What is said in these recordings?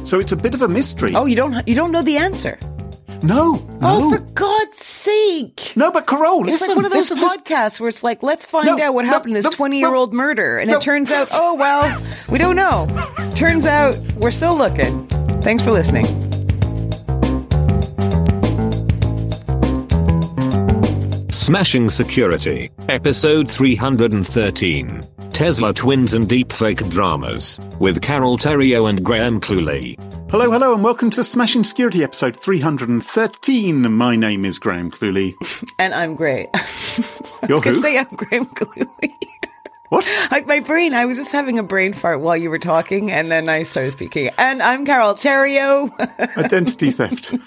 So it's a bit of a mystery. Oh, you don't know the answer? No. Oh, for God's sake. No, but Carol, listen. It's like one of those podcasts where it's like, let's find out what happened to this 20-year-old murder. And it turns out, oh, well, we don't know. Turns out we're still looking. Thanks for listening. Smashing Security, episode 313. Tesla twins and deepfake dramas, with Carol Theriault and Graham Cluley. Hello, and welcome to Smashing Security, episode 313. My name is Graham Cluley. And I'm Gray. You're who? Say I'm Graham Cluley. What? I was just having a brain fart while you were talking, and then I started speaking. And I'm Carol Theriault. Identity theft.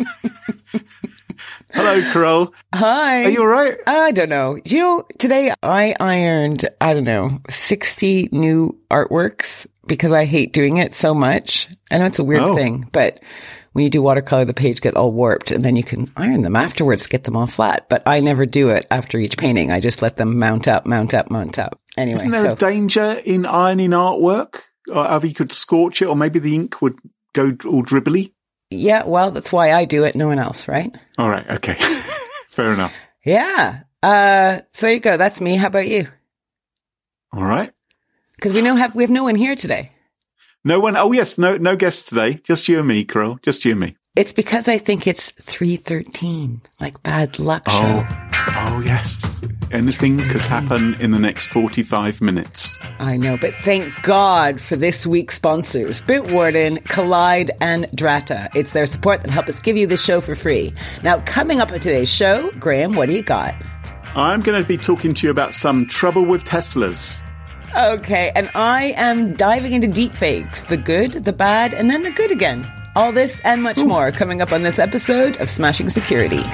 Hello, Carol. Hi. Are you all right? I don't know. You know, today I ironed, 60 new artworks because I hate doing it so much. I know it's a weird thing, but when you do watercolor, the page gets all warped and then you can iron them afterwards to get them all flat. But I never do it after each painting. I just let them mount up. Anyway. Isn't there a danger in ironing artwork? Or either you could scorch it or maybe the ink would go all dribbly? Yeah, well, that's why I do it. No one else, right? All right. Okay. Fair enough. Yeah. So there you go. That's me. How about you? All right. Because we have no one here today. No one. Oh, yes. No guests today. Just you and me, Carol. Just you and me. It's because I think it's 313, like bad luck show. Oh, yes. Anything could happen in the next 45 minutes. I know, but thank God for this week's sponsors, Bitwarden, Collide, and Drata. It's their support that help us give you this show for free. Now, coming up on today's show, Graham, what do you got? I'm going to be talking to you about some trouble with Teslas. Okay, and I am diving into deepfakes, the good, the bad, and then the good again. All this and much more coming up on this episode of Smashing Security.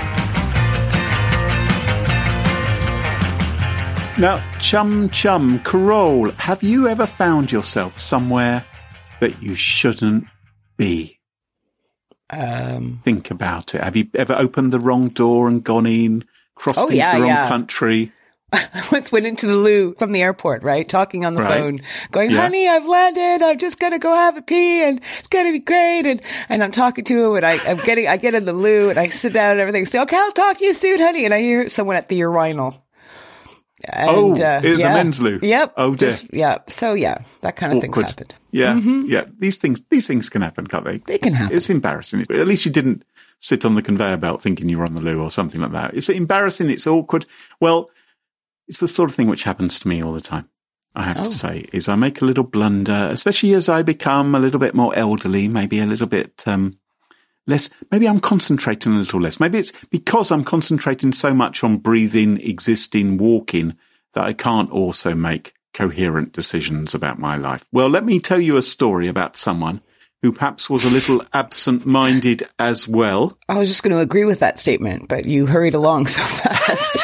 Now, chum, Carol, have you ever found yourself somewhere that you shouldn't be? Think about it. Have you ever opened the wrong door and gone in, crossed into the wrong country? I once went into the loo from the airport, right? Talking on the phone, going, honey, I've landed. I'm just going to go have a pee and it's going to be great. And I'm talking to him and I get in the loo and I sit down and everything. Say, okay, I'll talk to you soon, honey. And I hear someone at the urinal. And, it was a men's loo. Yep. Oh, dear. So, that kind of things happened. Yeah. Mm-hmm. Yeah. These things can happen, can't they? They can happen. It's embarrassing. At least you didn't sit on the conveyor belt thinking you were on the loo or something like that. It's embarrassing. It's awkward. Well, it's the sort of thing which happens to me all the time, I have to say, is I make a little blunder, especially as I become a little bit more elderly, maybe a little bit less, maybe I'm concentrating a little less. Maybe it's because I'm concentrating so much on breathing, existing, walking, that I can't also make coherent decisions about my life. Well, let me tell you a story about someone who perhaps was a little absent-minded as well. I was just going to agree with that statement, but you hurried along so fast.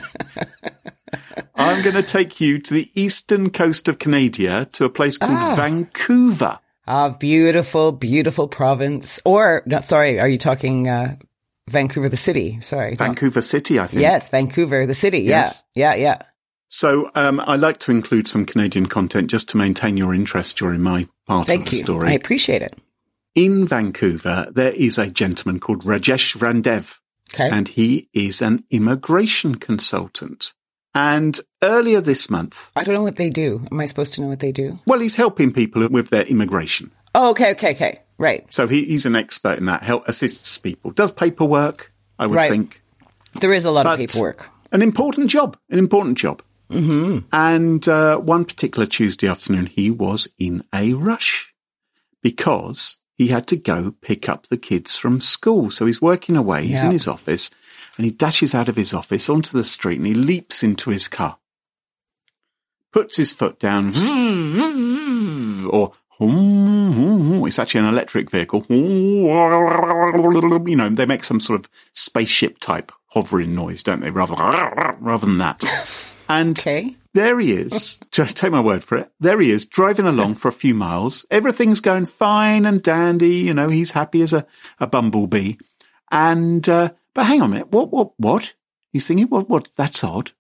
I'm going to take you to the eastern coast of Canada to a place called Vancouver. Beautiful, beautiful province. Or, no, sorry, are you talking Vancouver, the city? Sorry. Vancouver City, I think. Yes, Vancouver, the city. Yes. Yeah. So I like to include some Canadian content just to maintain your interest during my part of the story. I appreciate it. In Vancouver, there is a gentleman called Rajesh Randev. Okay. And he is an immigration consultant. And earlier this month... I don't know what they do. Am I supposed to know what they do? Well, he's helping people with their immigration. Oh, okay. Right. So he's an expert in that, assists people, does paperwork, I would think. There is a lot of paperwork. An important job. Mm-hmm. And one particular Tuesday afternoon, he was in a rush because he had to go pick up the kids from school. So he's working away, he's in his office, and he dashes out of his office onto the street and he leaps into his car, puts his foot down, or it's actually an electric vehicle. You know, they make some sort of spaceship type hovering noise, don't they? Rather than that. And there he is, take my word for it, there he is, driving along for a few miles. Everything's going fine and dandy, you know, he's happy as a bumblebee. And, but hang on a minute, what? He's thinking, what, that's odd.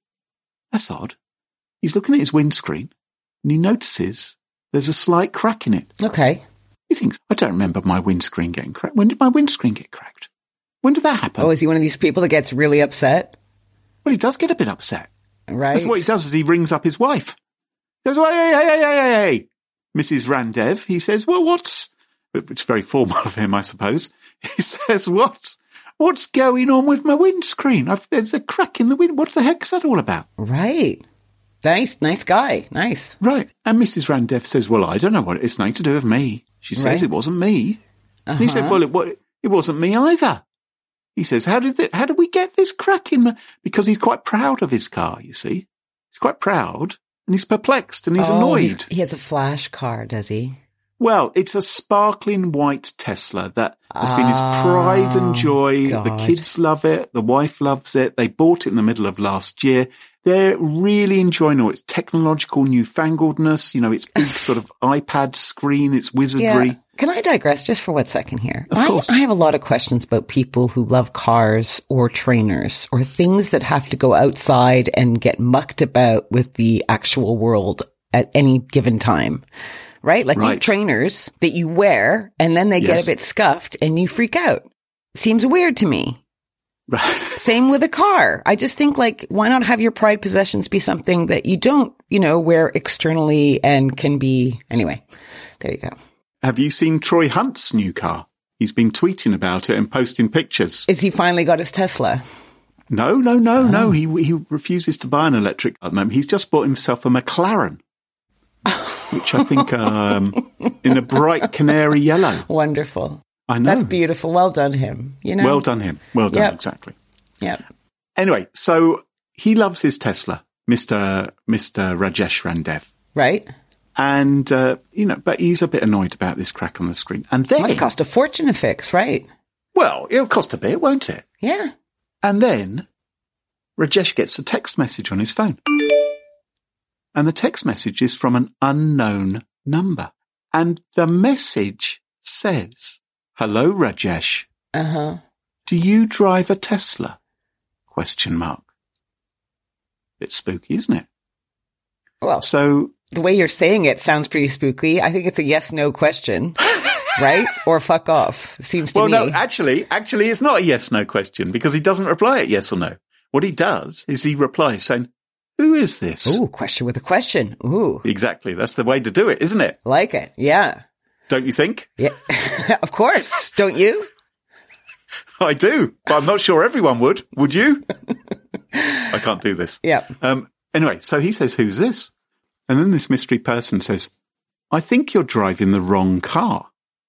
He's looking at his windscreen and he notices there's a slight crack in it. Okay. He thinks, I don't remember my windscreen getting cracked. When did my windscreen get cracked? When did that happen? Oh, is he one of these people that gets really upset? Well, he does get a bit upset. Right. That's what he does is he rings up his wife. He goes, hey, Mrs. Randev. He says, well, which is very formal of him, I suppose. He says, what's going on with my windscreen? There's a crack in the wind. What the heck is that all about? Right. Nice guy. Nice. Right. And Mrs. Randev says, well, I don't know what it's nothing to do with me. She says it wasn't me. And he said, well, it wasn't me either. He says, how did we get this crack in? Because he's quite proud of his car, you see. He's quite proud and he's perplexed and he's annoyed. He has a flash car, does he? Well, it's a sparkling white Tesla that has been his pride and joy. God. The kids love it. The wife loves it. They bought it in the middle of last year. They're really enjoying all its technological newfangledness, its big sort of iPad screen, its wizardry. Yeah. Can I digress just for 1 second here? Of course. I have a lot of questions about people who love cars or trainers or things that have to go outside and get mucked about with the actual world at any given time. Right? Like you have trainers that you wear and then they get a bit scuffed and you freak out. Seems weird to me. Same with a car. I just think why not have your prized possessions be something that you don't, wear externally and can be. Anyway, there you go. Have you seen Troy Hunt's new car? He's been tweeting about it and posting pictures. Is he finally got his Tesla? No. He refuses to buy an electric at the moment. He's just bought himself a McLaren. Which I think in a bright canary yellow. Wonderful. I know. That's beautiful. Well done him. Well done him. Well done, exactly. Yeah. Anyway, so he loves his Tesla, Mr. Rajesh Randev. Right. And, but he's a bit annoyed about this crack on the screen. And then... It must cost a fortune to fix, right? Well, it'll cost a bit, won't it? Yeah. And then Rajesh gets a text message on his phone. And the text message is from an unknown number. And the message says, hello, Rajesh. Uh-huh. Do you drive a Tesla? ? Bit spooky, isn't it? Well, so the way you're saying it sounds pretty spooky. I think it's a yes-no question, right? Or fuck off, seems to me. Well, no, actually, it's not a yes-no question because he doesn't reply it yes or no. What he does is he replies saying, who is this? Ooh, question with a question. Ooh. Exactly. That's the way to do it, isn't it? Like it. Yeah. Don't you think? Yeah. Of course. Don't you? I do, but I'm not sure everyone would. Would you? I can't do this. Yeah. Anyway, so he says, who's this? And then this mystery person says, I think you're driving the wrong car.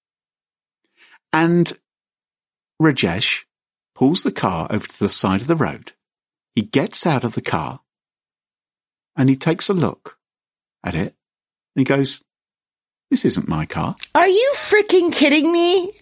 And Rajesh pulls the car over to the side of the road. He gets out of the car and he takes a look at it. And he goes, this isn't my car. Are you freaking kidding me?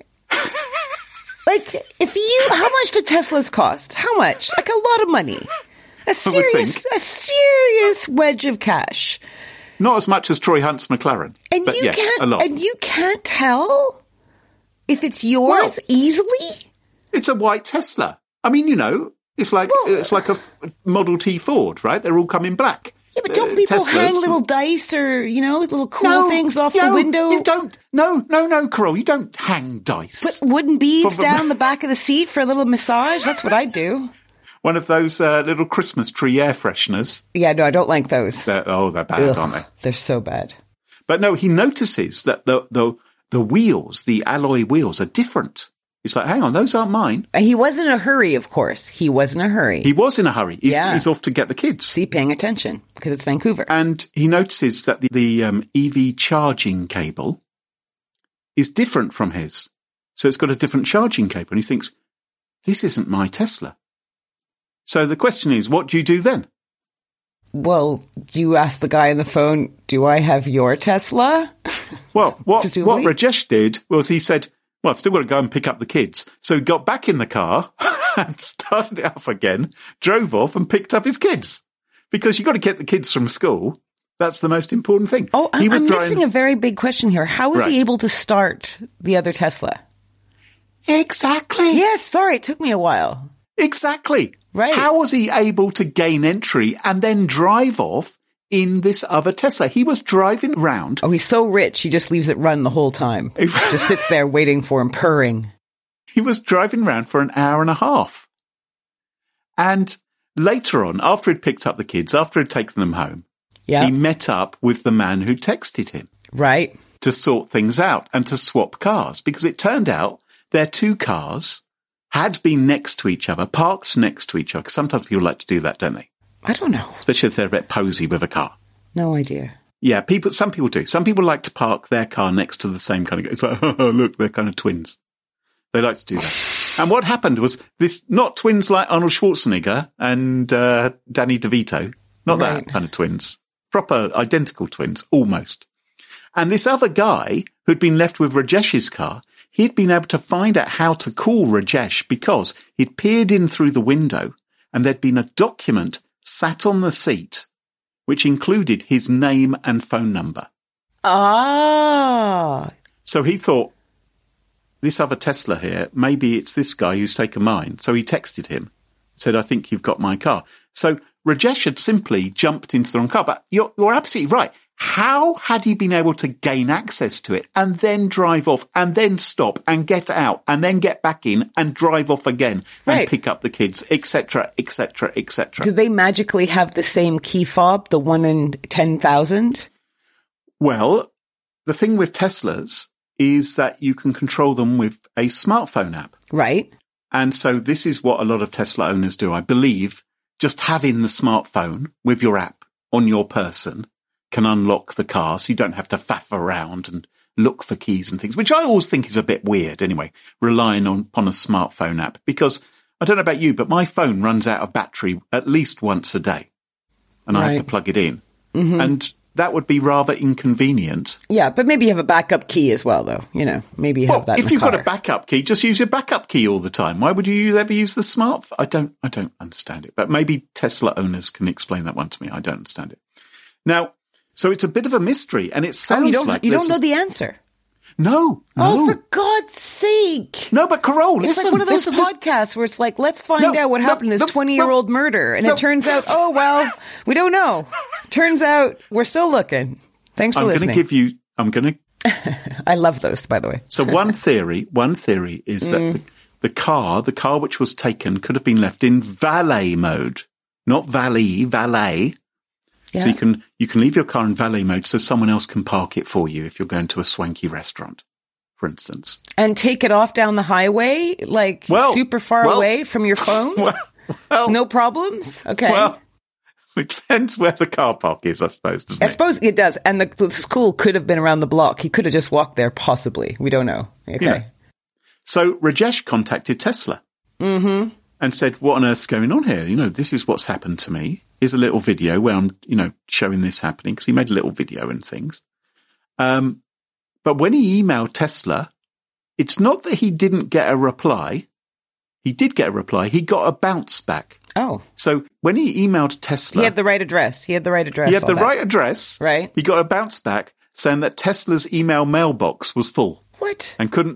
How much do Teslas cost? How much? A lot of money. A serious wedge of cash. Not as much as Troy Hunt's McLaren. But yes, a lot. And you can't tell if it's yours easily? It's a white Tesla. I mean, it's like a Model T Ford, right? They're all come in black. Yeah, but don't people hang little dice or, little cool things off the window? You don't. No, Carol, you don't hang dice. Put wooden beads down the back of the seat for a little massage? That's what I do. One of those little Christmas tree air fresheners. Yeah, no, I don't like those. They're bad, aren't they? They're so bad. But no, he notices that the wheels, the alloy wheels, are different. He's like, hang on, those aren't mine. He was in a hurry, of course. He was in a hurry. He's off to get the kids. See, paying attention, because it's Vancouver. And he notices that the EV charging cable is different from his. So it's got a different charging cable. And he thinks, this isn't my Tesla. So the question is, what do you do then? Well, you ask the guy on the phone, do I have your Tesla? Well, what Rajesh did was he said, well, I've still got to go and pick up the kids. So he got back in the car and started it up again, drove off and picked up his kids. Because you've got to get the kids from school. That's the most important thing. Oh, I'm missing a very big question here. How was he able to start the other Tesla? Exactly. Yes, sorry, it took me a while. Exactly. Right. How was he able to gain entry and then drive off in this other Tesla. He was driving around. Oh, he's so rich, he just leaves it run the whole time. Just sits there waiting for him, purring. He was driving around for an hour and a half. And later on, after he'd picked up the kids, after he'd taken them home, he met up with the man who texted him. Right. To sort things out and to swap cars, because it turned out their two cars had been next to each other, parked next to each other. Because sometimes people like to do that, don't they? I don't know. Especially if they're a bit posy with a car. No idea. Yeah, some people do. Some people like to park their car next to the same kind of guy. It's like, oh, look, they're kind of twins. They like to do that. And what happened was this, not twins like Arnold Schwarzenegger and Danny DeVito, not that kind of twins, proper identical twins, almost. And this other guy who'd been left with Rajesh's car, he'd been able to find out how to call Rajesh because he'd peered in through the window and there'd been a document sat on the seat which included his name and phone number. Ah. So he thought, this other Tesla here, maybe it's this guy who's taken mine. So he texted him, said, I think you've got my car. So Rajesh had simply jumped into the wrong car. But you're absolutely right. How had he been able to gain access to it and then drive off and then stop and get out and then get back in and drive off again and pick up the kids, etc., etc., etc.? Do they magically have the same key fob, the 1 in 10,000? Well, the thing with Teslas is that you can control them with a smartphone app. Right. And so this is what a lot of Tesla owners do. I believe just having the smartphone with your app on your person can unlock the car, so you don't have to faff around and look for keys and things, which I always think is a bit weird anyway, relying upon a smartphone app. Because I don't know about you, but my phone runs out of battery at least once a day, and I have to plug it in. Mm-hmm. And that would be rather inconvenient. Yeah, but maybe you have a backup key as well, though. You know, maybe you have that in if you've got a backup key, just use your backup key all the time. Why would you ever use the smartphone? I don't understand it. But maybe Tesla owners can explain that one to me. I don't understand it. Now, so it's a bit of a mystery, and it sounds you don't know the answer. No. Oh, for God's sake. No, but Carole, listen. It's like one of those podcasts where it's like, let's find out what happened to this 20-year-old murder. And it turns out, oh, well, we don't know. Turns out we're still looking. Thanks for listening. I love those, by the way. So one theory is that the car which was taken could have been left in valet mode, not valet. Yeah. So you can leave your car in valet mode so someone else can park it for you if you're going to a swanky restaurant, for instance. And take it off down the highway, super far away from your phone? No problems? Okay. Well, it depends where the car park is, I suppose, doesn't it? I suppose it does. And the school could have been around the block. He could have just walked there, possibly. We don't know. Okay. Yeah. So Rajesh contacted Tesla and said, what on earth's going on here? You know, this is what's happened to me. Here's a little video where I'm, showing this happening, because he made a little video and things. But when he emailed Tesla, it's not that he didn't get a reply. He did get a reply. He got a bounce back. Oh. So when he emailed Tesla... He had the right address. Right address. Right. He got a bounce back saying that Tesla's email mailbox was full. What? And couldn't...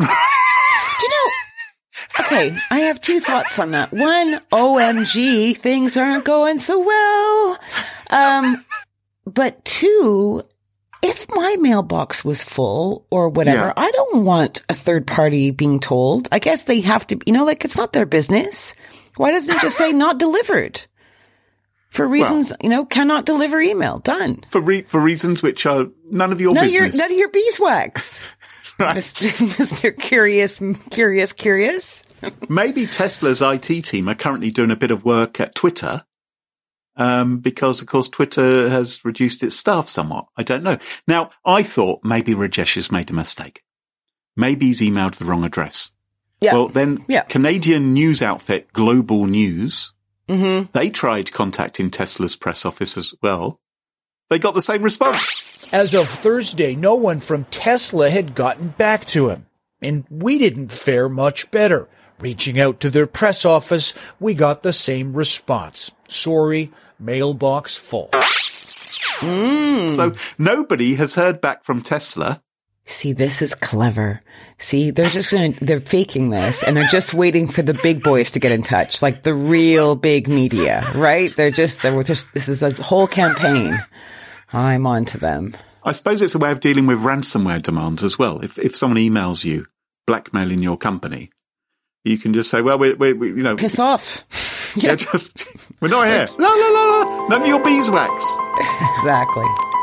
Okay, I have two thoughts on that. One, OMG, things aren't going so well. But two, if my mailbox was full or whatever, I don't want a third party being told. I guess they have to, it's not their business. Why doesn't it just say not delivered? For reasons, cannot deliver email. Done. For reasons which are none of your business. None of your beeswax. Right. Mr. Curious. Maybe Tesla's IT team are currently doing a bit of work at Twitter, because, of course, Twitter has reduced its staff somewhat. I don't know. Now, I thought maybe Rajesh has made a mistake. Maybe he's emailed the wrong address. Yeah. Well, then Canadian news outfit Global News, they tried contacting Tesla's press office as well. They got the same response. As of Thursday, no one from Tesla had gotten back to him. And we didn't fare much better. Reaching out to their press office, we got the same response. Sorry, mailbox full. So nobody has heard back from Tesla See, this is clever. See, they're faking this and they're just waiting for the big boys to get in touch, like the real big media, right? this is a whole campaign. I'm on to them. I suppose it's a way of dealing with ransomware demands as well. If someone emails you blackmailing your company, you can just say, well, we piss off. Yeah, we're not here. La, la, la, la. None of your beeswax. Exactly.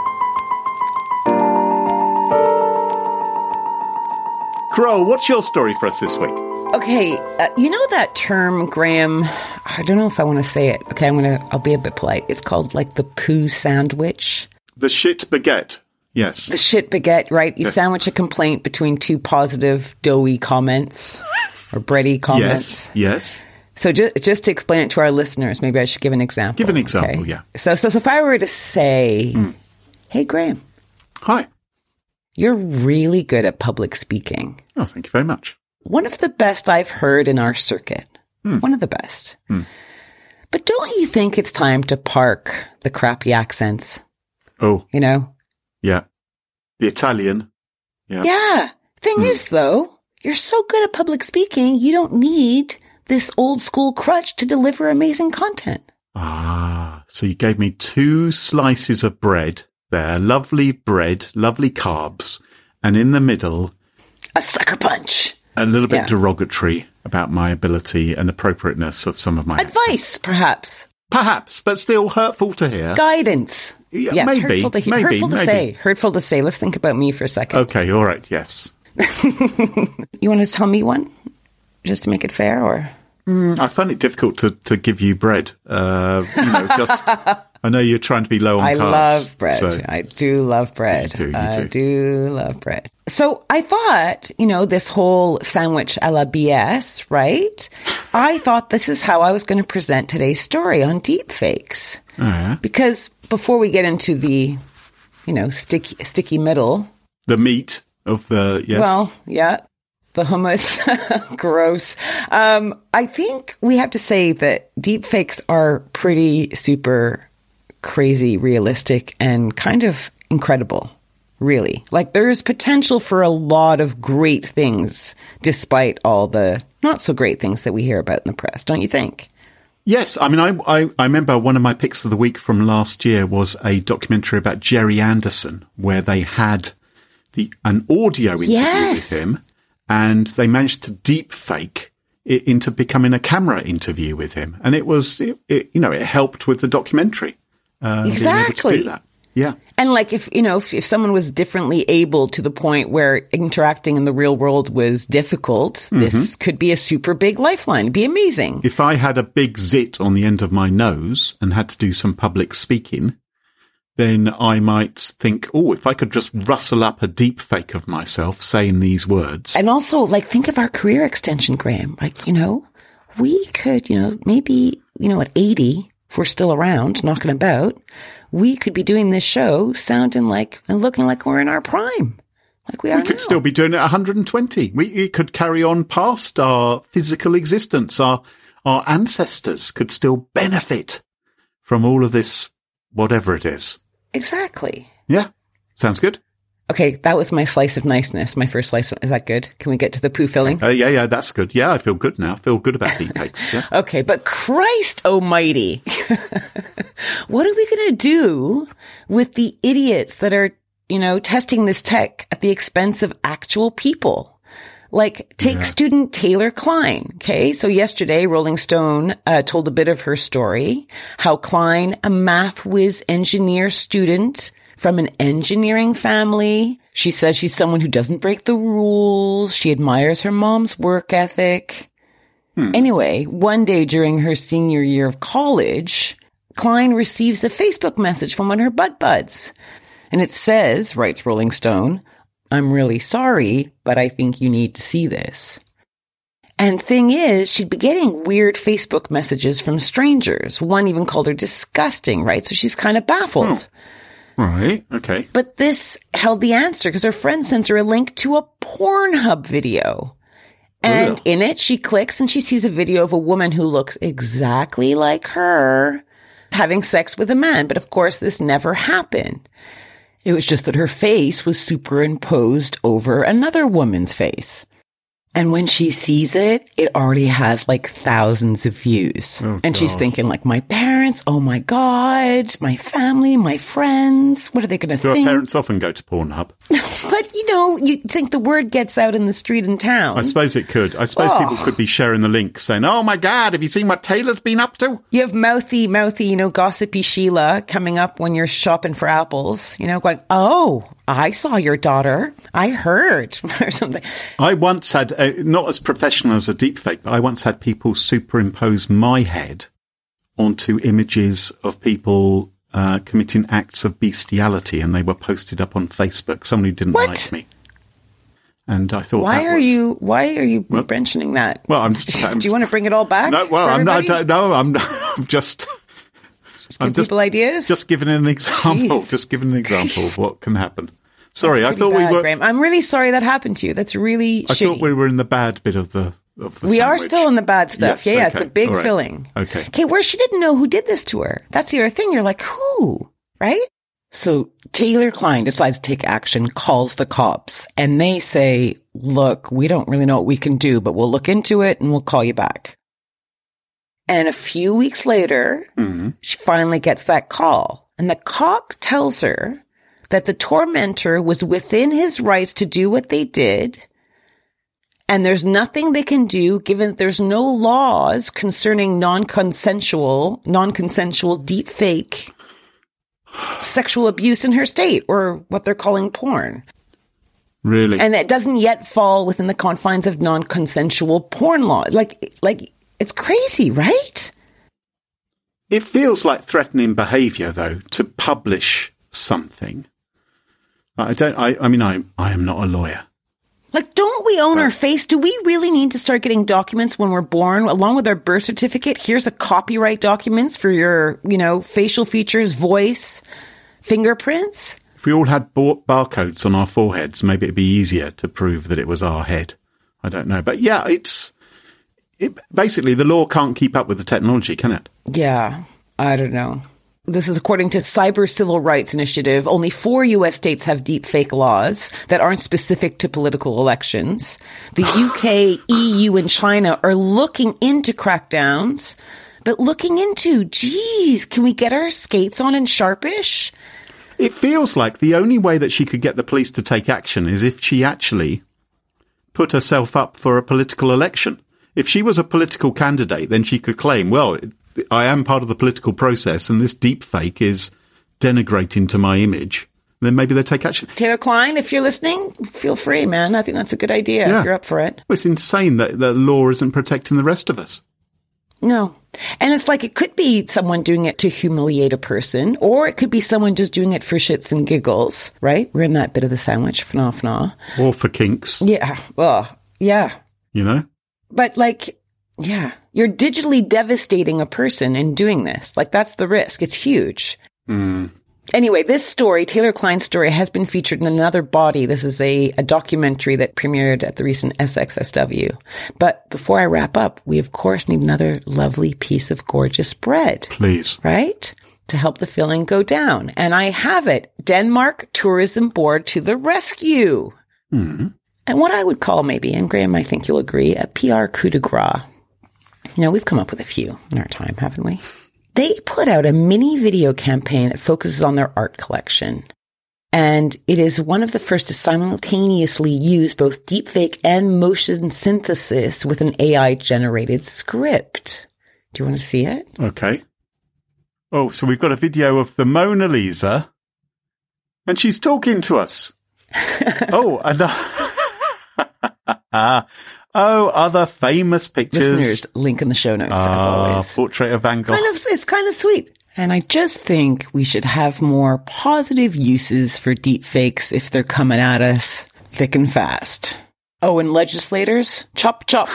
Crow, what's your story for us this week? Okay, you know that term, Graham? I don't know if I want to say it. Okay, I'll be a bit polite. It's called like the poo sandwich. The shit baguette. Yes. The shit baguette, right? You sandwich a complaint between two positive, doughy comments or bready comments. Yes. So just to explain it to our listeners, maybe I should give an example. Give an example, okay? Yeah. So if I were to say, hey, Graham. Hi. You're really good at public speaking. Oh, thank you very much. One of the best I've heard in our circuit. One of the best. But don't you think it's time to park the crappy accents? Oh. You know? Yeah. The Italian. Yeah. Yeah. Thing is, though, you're so good at public speaking, you don't need this old school crutch to deliver amazing content. Ah, so you gave me 2 slices of bread there. Lovely bread, lovely carbs. And in the middle, a sucker punch. A little bit derogatory about my ability and appropriateness of some of my advice, perhaps. Perhaps, but still hurtful to hear. Guidance. Yeah, yes, maybe. Hurtful to hear. Maybe, hurtful to say. Hurtful to say. Let's think about me for a second. Okay, all right, yes. You want to tell me one? Just to make it fair, or? I find it difficult to give you bread. I know you're trying to be low on carbs. I love bread. So I do love bread. You do. I do love bread. So I thought, this whole sandwich a la BS, right? I thought this is how I was going to present today's story on deepfakes. Oh, yeah? Because before we get into the, sticky middle. The meat of the, yes. Well, yeah. The hummus. Gross. I think we have to say that deepfakes are pretty super crazy, realistic, and kind of incredible, really. Like, there's potential for a lot of great things, despite all the not so great things that we hear about in the press, don't you think? Yes. I mean, I remember one of my picks of the week from last year was a documentary about Jerry Anderson, where they had an audio interview with him, and they managed to deep fake it into becoming a camera interview with him. And it helped with the documentary. Exactly. Do that. Yeah. And like if someone was differently able to the point where interacting in the real world was difficult, this could be a super big lifeline. It'd be amazing. If I had a big zit on the end of my nose and had to do some public speaking, then I might think, if I could just rustle up a deep fake of myself saying these words. And also, think of our career extension, Graham. We could, maybe, at 80, if we're still around, knocking about, we could be doing this show sounding like and looking like we're in our prime, like we are now. We could still be doing it at 120. We could carry on past our physical existence. Our ancestors could still benefit from all of this, whatever it is. Exactly. Yeah. Sounds good. Okay, that was my slice of niceness. My first slice. Is that good? Can we get to the poo filling? Yeah, that's good. Yeah, I feel good now. I feel good about deepfakes. Yeah. Okay, but Christ almighty. What are we going to do with the idiots that are, testing this tech at the expense of actual people? Take student Taylor Klein. Okay, so yesterday, Rolling Stone told a bit of her story, how Klein, a math whiz engineer student from an engineering family. She says she's someone who doesn't break the rules. She admires her mom's work ethic. Anyway, one day during her senior year of college, Klein receives a Facebook message from one of her buds. And it says, writes Rolling Stone, "I'm really sorry, but I think you need to see this." And thing is, she'd be getting weird Facebook messages from strangers. One even called her disgusting, right? So she's kind of baffled. Right. Okay. But this held the answer because her friend sends her a link to a Pornhub video. And in it, she clicks and she sees a video of a woman who looks exactly like her having sex with a man. But of course, this never happened. It was just that her face was superimposed over another woman's face. And when she sees it, it already has like thousands of views. Oh, and she's thinking like, my parents, oh my God, my family, my friends, what are they going to think? Your parents often go to Pornhub. But, you know, you think the word gets out in the street and town. I suppose it could. I suppose people could be sharing the link saying, oh my God, have you seen what Taylor's been up to? You have mouthy, you know, gossipy Sheila coming up when you're shopping for apples, you know, going, oh, I saw your daughter. I heard or something. I once had, not as professional as a deepfake, but I once had people superimpose my head onto images of people committing acts of bestiality, and they were posted up on Facebook. Somebody didn't like me. And I thought, why are you mentioning that? Well, I'm just. Do you want to bring it all back? No, well, I'm just give people ideas. Just giving an example. Jeez. Just giving an example of what can happen. Sorry, I thought we were. Graham. I'm really sorry that happened to you. That's really. I thought we were in the bad bit of the. We are still in the bad stuff. Yes, yeah, okay. It's a big right. filling. Okay, where she didn't know who did this to her. That's the other thing. You're like, who? Right? So Taylor Klein decides to take action, calls the cops, and they say, look, we don't really know what we can do, but we'll look into it and we'll call you back. And a few weeks later, she finally gets that call. And the cop tells her that the tormentor was within his rights to do what they did. And there's nothing they can do given that there's no laws concerning non-consensual deepfake sexual abuse in her state, or what they're calling porn. Really? And that doesn't yet fall within the confines of non-consensual porn law. Like it's crazy, right? It feels like threatening behaviour, though, to publish something. I am not a lawyer. Like, don't we own our face? Do we really need to start getting documents when we're born, along with our birth certificate? Here's a copyright documents for your, facial features, voice, fingerprints. If we all had barcodes on our foreheads, maybe it'd be easier to prove that it was our head. I don't know. But yeah, basically the law can't keep up with the technology, can it? Yeah, I don't know. This is according to Cyber Civil Rights Initiative. Only 4 U.S. states have deepfake laws that aren't specific to political elections. The UK, EU, and China are looking into crackdowns, but can we get our skates on and sharpish? It feels like the only way that she could get the police to take action is if she actually put herself up for a political election. If she was a political candidate, then she could claim, well, I am part of the political process and this deep fake is denigrating to my image. Then maybe they take action. Taylor Klein, if you're listening, feel free, man. I think that's a good idea. Yeah. If you're up for it. Well, it's insane that the law isn't protecting the rest of us. No. And it's like it could be someone doing it to humiliate a person, or it could be someone just doing it for shits and giggles, right? We're in that bit of the sandwich, fna. Or for kinks. Yeah. Well, yeah. But yeah, you're digitally devastating a person in doing this. Like, that's the risk. It's huge. Anyway, this story, Taylor Klein's story, has been featured in Another Body. This is a documentary that premiered at the recent SXSW. But before I wrap up, we, of course, need another lovely piece of gorgeous bread. Please. Right? To help the filling go down. And I have it. Denmark Tourism Board to the rescue. And what I would call maybe, and Graham, I think you'll agree, a PR coup de grace. We've come up with a few in our time, haven't we? They put out a mini video campaign that focuses on their art collection. And it is one of the first to simultaneously use both deepfake and motion synthesis with an AI-generated script. Do you want to see it? Okay. Oh, so we've got a video of the Mona Lisa, and she's talking to us. Other famous pictures. Listeners, link in the show notes, as always. Portrait of Van Gogh. It's kind of sweet. And I just think we should have more positive uses for deepfakes if they're coming at us thick and fast. Oh, and legislators, chop, chop.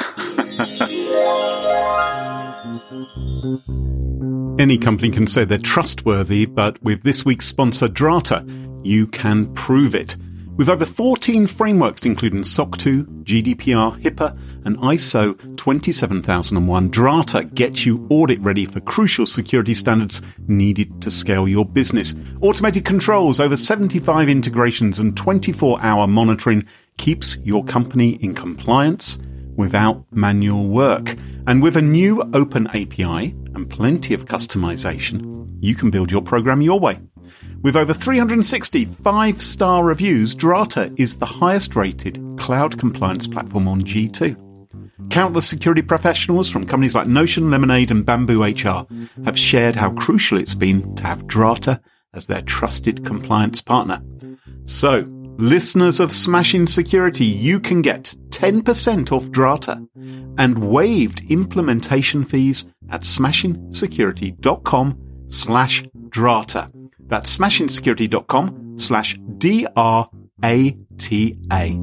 Any company can say they're trustworthy, but with this week's sponsor, Drata, you can prove it. With over 14 frameworks including SOC 2, GDPR, HIPAA and ISO 27001, Drata gets you audit ready for crucial security standards needed to scale your business. Automated controls, over 75 integrations and 24-hour monitoring keeps your company in compliance without manual work. And with a new open API and plenty of customization, you can build your program your way. With over 360 5-star reviews, Drata is the highest rated cloud compliance platform on G2. Countless security professionals from companies like Notion, Lemonade and Bamboo HR have shared how crucial it's been to have Drata as their trusted compliance partner. So, listeners of Smashing Security, you can get 10% off Drata and waived implementation fees at smashingsecurity.com/Drata. That's smashingsecurity.com/DRATA.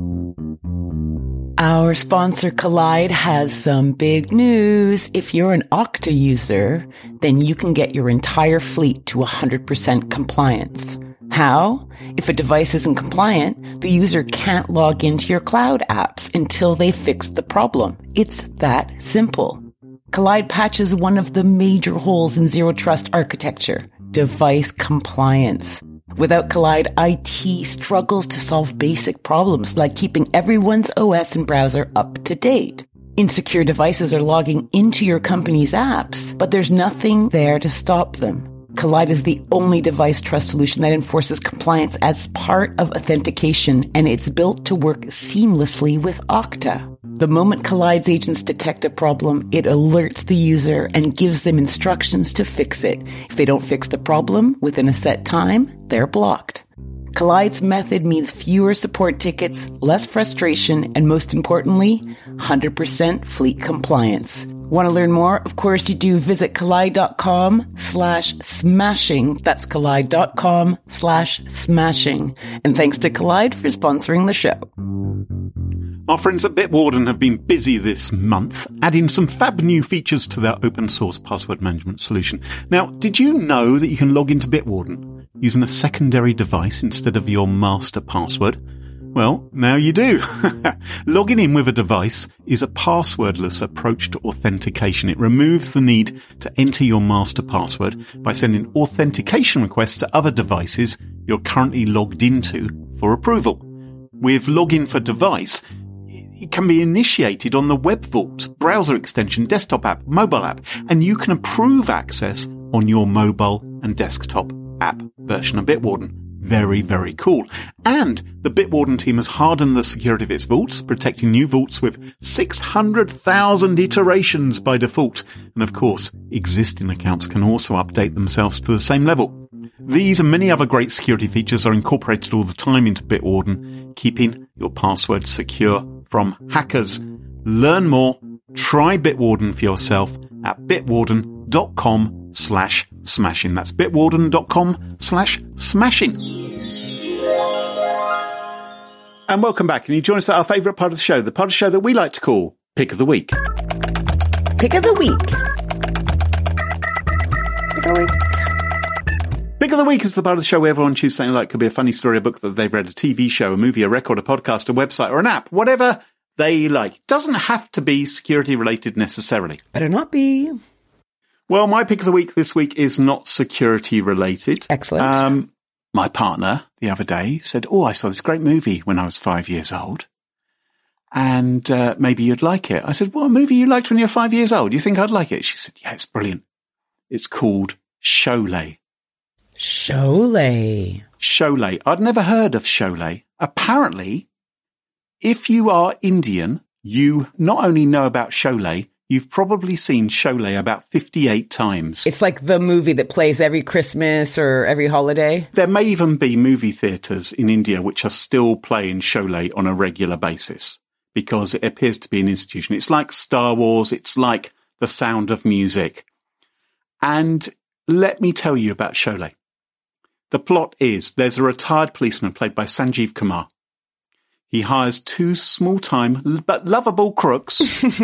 Our sponsor Kolide has some big news. If you're an Okta user, then you can get your entire fleet to 100% compliance. How? If a device isn't compliant, the user can't log into your cloud apps until they fix the problem. It's that simple. Kolide patches one of the major holes in zero trust architecture: device compliance. Without Kolide, IT struggles to solve basic problems like keeping everyone's OS and browser up to date. Insecure devices are logging into your company's apps, but there's nothing there to stop them. Kolide is the only device trust solution that enforces compliance as part of authentication, and it's built to work seamlessly with Okta. The moment Kolide's agents detect a problem, it alerts the user and gives them instructions to fix it. If they don't fix the problem within a set time, they're blocked. Kolide's method means fewer support tickets, less frustration, and most importantly, 100% fleet compliance. Want to learn more? Of course you do. Visit Kolide.com/smashing. That's Kolide.com/smashing. And thanks to Kolide for sponsoring the show. Our friends at Bitwarden have been busy this month, adding some fab new features to their open source password management solution. Now, did you know that you can log into Bitwarden using a secondary device instead of your master password? Well, now you do. Logging in with a device is a passwordless approach to authentication. It removes the need to enter your master password by sending authentication requests to other devices you're currently logged into for approval. With Login for Device, it can be initiated on the Web Vault, browser extension, desktop app, mobile app, and you can approve access on your mobile and desktop app version of Bitwarden. Very, very cool. And the Bitwarden team has hardened the security of its vaults, protecting new vaults with 600,000 iterations by default. And of course, existing accounts can also update themselves to the same level. These and many other great security features are incorporated all the time into Bitwarden, keeping your password secure from hackers. Learn more. Try Bitwarden for yourself at bitwarden.com/smashing. That's bitwarden.com/smashing. And welcome back. And you join us at our favourite part of the show, the part of the show that we like to call Pick of the Week. Pick of the week. Pick of the week. Pick of the Week is the part of the show where everyone chooses something like, could be a funny story, a book that they've read, a TV show, a movie, a record, a podcast, a website, or an app, whatever they like. It doesn't have to be security related necessarily. Better not be. Well, my Pick of the Week this week is not security related. Excellent. My partner the other day said, I saw this great movie when I was 5 years old. And maybe you'd like it. I said, what movie you liked when you were 5 years old? Do you think I'd like it? She said, yeah, it's brilliant. It's called Sholay. Sholay. Sholay. I'd never heard of Sholay. Apparently, if you are Indian, you not only know about Sholay, you've probably seen Sholay about 58 times. It's like the movie that plays every Christmas or every holiday. There may even be movie theatres in India which are still playing Sholay on a regular basis because it appears to be an institution. It's like Star Wars. It's like The Sound of Music. And let me tell you about Sholay. The plot is there's a retired policeman played by Sanjeev Kumar. He hires two small-time but lovable crooks,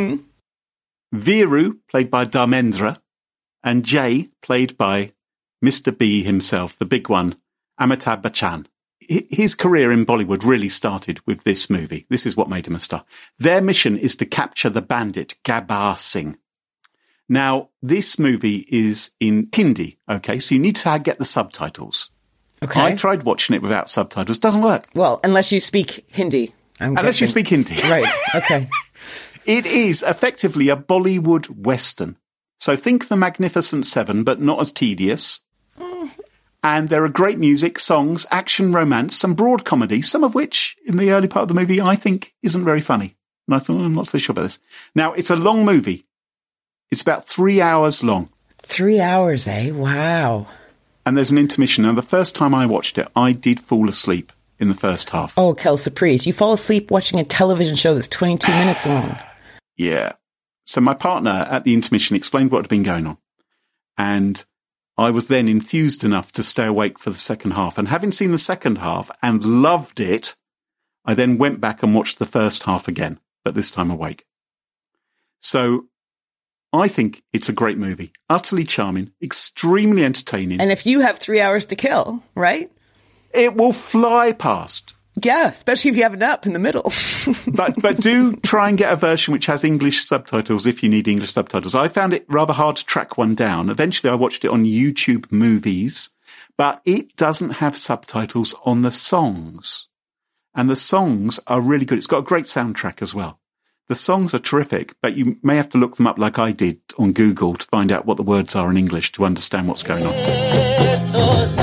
Viru, played by Dharmendra, and Jay, played by Mr. B himself, the big one, Amitabh Bachchan. his career in Bollywood really started with this movie. This is what made him a star. Their mission is to capture the bandit Gabbar Singh. Now, this movie is in Hindi, okay? So you need to get the subtitles. Okay. I tried watching it without subtitles. Doesn't work. Well, unless you speak Hindi. Unless you speak Hindi. Right, okay. It is effectively a Bollywood Western. So think The Magnificent Seven, but not as tedious. And there are great music, songs, action, romance, some broad comedy, some of which, in the early part of the movie, I think isn't very funny. And I thought, I'm not so sure about this. Now, it's a long movie. It's about 3 hours long. 3 hours, eh? Wow. And there's an intermission. Now, the first time I watched it, I did fall asleep in the first half. Oh, Kel Surprise. You fall asleep watching a television show that's 22 minutes long. Yeah. So my partner at the intermission explained what had been going on. And I was then enthused enough to stay awake for the second half. And having seen the second half and loved it, I then went back and watched the first half again, but this time awake. So I think it's a great movie. Utterly charming, extremely entertaining. And if you have 3 hours to kill, right? It will fly past. Yeah, especially if you have a nap in the middle. But do try and get a version which has English subtitles if you need English subtitles. I found it rather hard to track one down. Eventually I watched it on YouTube Movies, but it doesn't have subtitles on the songs. And the songs are really good. It's got a great soundtrack as well. The songs are terrific, but you may have to look them up like I did on Google to find out what the words are in English to understand what's going on.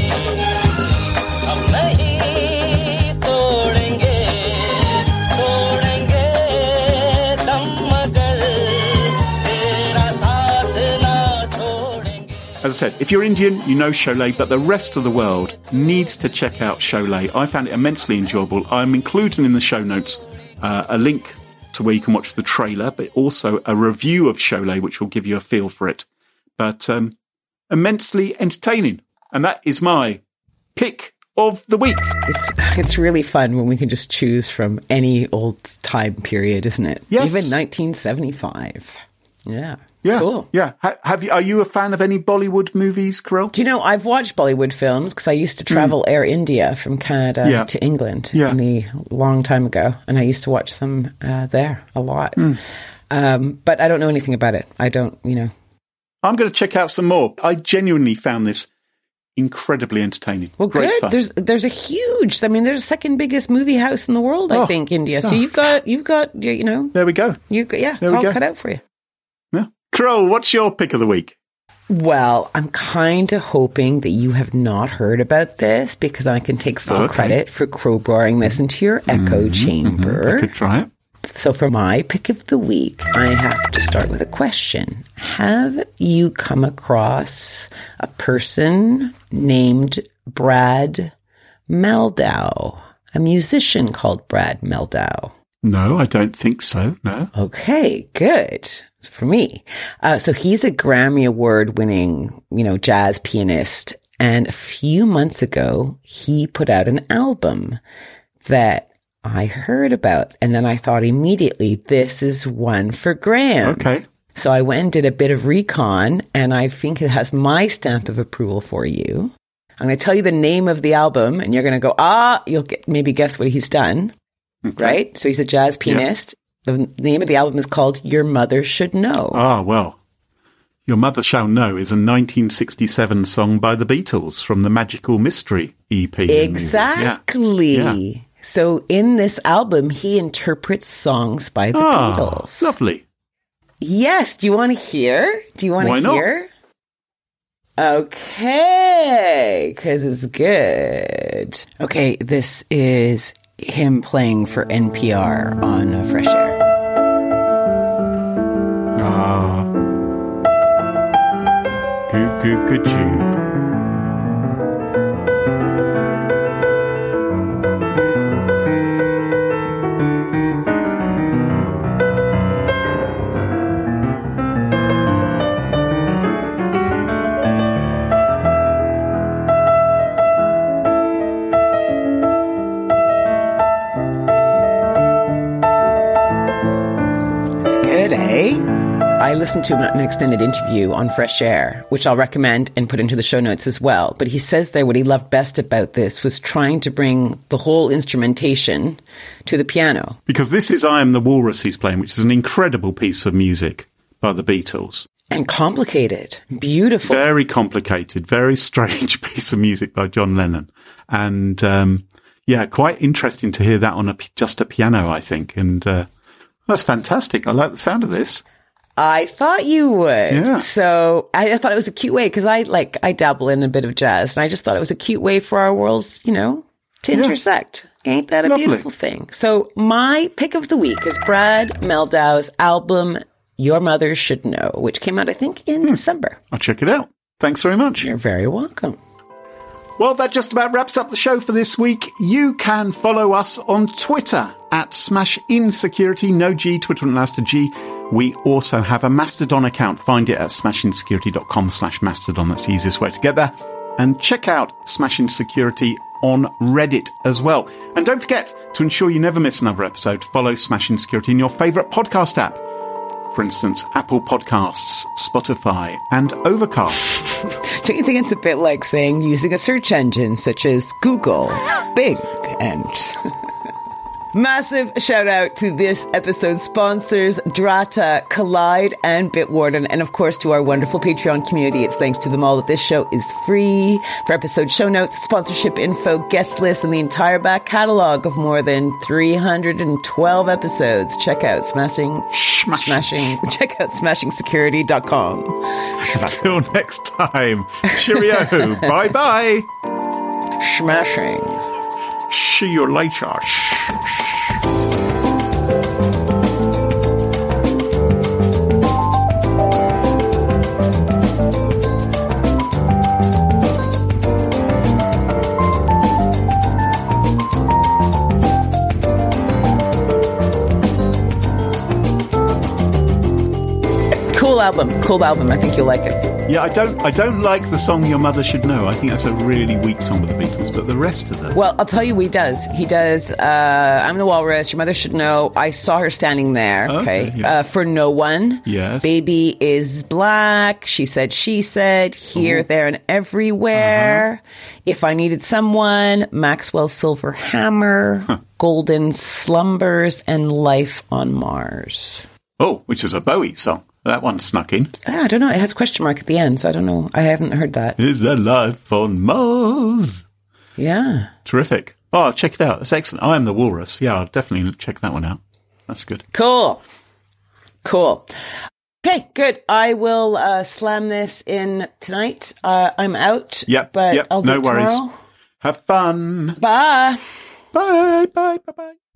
As I said, if you're Indian, you know Sholay, but the rest of the world needs to check out Sholay. I found it immensely enjoyable. I'm including in the show notes a link to where you can watch the trailer, but also a review of Sholay, which will give you a feel for it. But immensely entertaining. And that is my pick of the week. It's really fun when we can just choose from any old time period, isn't it? Yes. Even 1975. Yeah. Yeah. Cool. Yeah. Are you a fan of any Bollywood movies, Carol? Do you know, I've watched Bollywood films because I used to travel Air India from Canada to England a long time ago. And I used to watch them there a lot. But I don't know anything about it. I don't, I'm going to check out some more. I genuinely found this incredibly entertaining. Well, great good. fun. There's a huge, there's the second biggest movie house in the world, I think, India. So you've got, There we go. It's all cut out for you. Yeah. Carol, what's your pick of the week? Well, I'm kind of hoping that you have not heard about this because I can take full credit for crowbarring this into your echo chamber. I could try it. So for my pick of the week, I have to start with a question. Have you come across a person named Brad Mehldau, a musician called Brad Mehldau? No, I don't think so. No. Okay, good. For me. So he's a Grammy Award winning, jazz pianist. And a few months ago, he put out an album that I heard about. And then I thought immediately, this is one for Graham. Okay. So I went and did a bit of recon, and I think it has my stamp of approval for you. I'm going to tell you the name of the album, and you're going to go, you'll maybe guess what he's done. Okay. Right? So he's a jazz pianist. Yeah. The name of the album is called Your Mother Should Know. Ah, well, Your Mother Shall Know is a 1967 song by the Beatles from the Magical Mystery EP. Exactly. Yeah. So in this album, he interprets songs by the Beatles. Lovely. Yes. Do you want to hear? Why not? Okay. Because it's good. Okay. This is him playing for NPR on Fresh Air. Good tune. It's good, eh? I listened to an extended interview on Fresh Air, which I'll recommend and put into the show notes as well. But he says there what he loved best about this was trying to bring the whole instrumentation to the piano. Because this is I Am the Walrus he's playing, which is an incredible piece of music by the Beatles. And complicated. Beautiful. Very complicated, very strange piece of music by John Lennon. And, quite interesting to hear that on just a piano, I think. And that's fantastic. I like the sound of this. I thought you would. Yeah. So I thought it was a cute way because I dabble in a bit of jazz, and I just thought it was a cute way for our worlds, to intersect. Ain't that a beautiful thing? So my pick of the week is Brad Meldau's album, Your Mother Should Know, which came out, I think, in December. I'll check it out. Thanks very much. You're very welcome. Well, that just about wraps up the show for this week. You can follow us on Twitter at SmashInSecurity, no G, Twitter and last a G. We also have a Mastodon account. Find it at smashinsecurity.com/Mastodon. That's the easiest way to get there. And check out Smash Insecurity on Reddit as well. And don't forget, to ensure you never miss another episode, follow Smash Insecurity in your favourite podcast app. For instance, Apple Podcasts, Spotify, and Overcast. Don't you think it's a bit like saying using a search engine such as Google, Bing, and... Massive shout out to this episode's sponsors, Drata, Collide, and Bitwarden, and of course to our wonderful Patreon community. It's thanks to them all that this show is free. For episode show notes, sponsorship info, guest list, and the entire back catalog of more than 312 episodes, check out check out smashingsecurity.com. Until next time, cheerio, bye-bye. Smashing. See you later. Cool album. I think you'll like it. Yeah, I don't like the song Your Mother Should Know. I think that's a really weak song with the Beatles, but the rest of them... Well, I'll tell you what he does. He does I'm the Walrus, Your Mother Should Know, I Saw Her Standing There, okay? Yeah. For No One. Yes. Baby is Black, She Said, Here, There, and Everywhere. If I Needed Someone, Maxwell's Silver Hammer, Golden Slumbers, and Life on Mars. Oh, which is a Bowie song. That one snuck in. I don't know. It has a question mark at the end, so I don't know. I haven't heard that. Is there life on Mars? Yeah. Terrific. Oh, check it out. That's excellent. I Am the Walrus. Yeah, I'll definitely check that one out. That's good. Cool. Okay, good. I will slam this in tonight. I'm out. Yep. But I'll do no it worries. tomorrow. Have fun. Bye. Bye.